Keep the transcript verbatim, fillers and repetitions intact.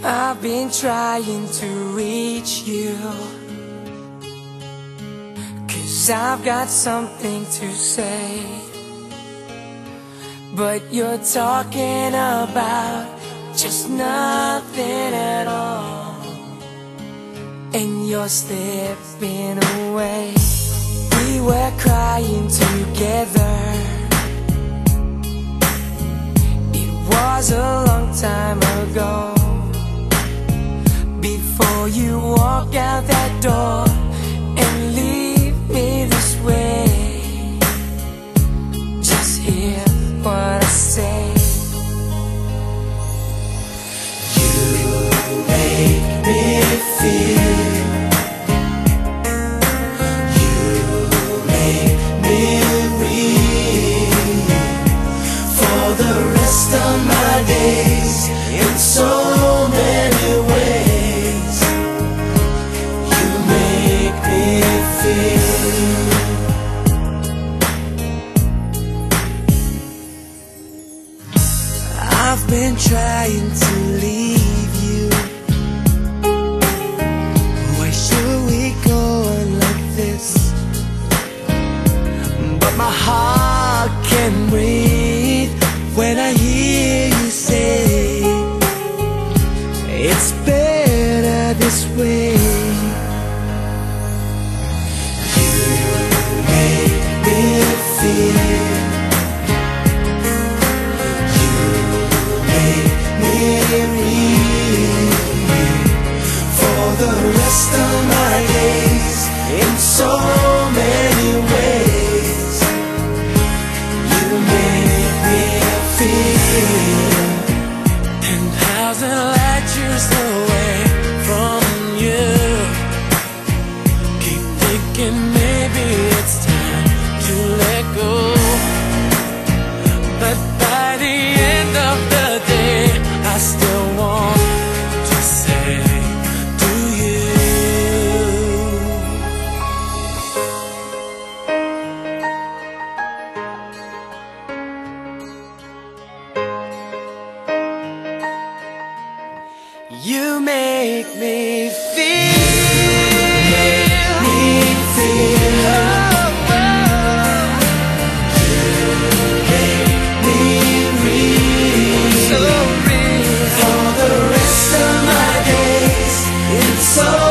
I've been trying to reach you, 'cause I've got something to say, but you're talking about just nothing at all, and you're slipping away. We were crying together, it was a long time ago. Before you walk out that door and leave me this way, just hear what I say. You make me feel, you make me real for the rest of my days in so many ways. I've been trying to leave you. Why should we go on like this? But my heart can't breathe when I hear you say it's better this way. For the rest of my days in so many ways, you make me feel ten thousand light years away from you. Keep thinking maybe it's time to let go, but by the end of the day I still want to say to you, you make me feel, you make me feel, oh, oh. You make me real, so real for the rest of my days in so